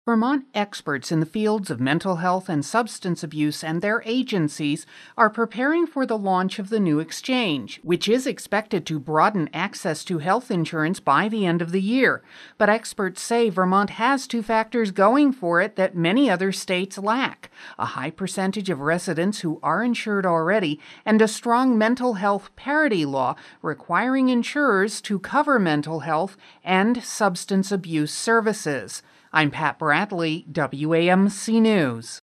Vermont experts in the fields of mental health and substance abuse and their agencies are preparing for the launch of the new exchange, which is expected to broaden access to health insurance by the end of the year. But experts say Vermont has two factors going for it that many other states lack: a high percentage of residents who are insured already, and a strong mental health parity law requiring insurers to cover mental health and substance abuse services. I'm Pat Bradley, WAMC News.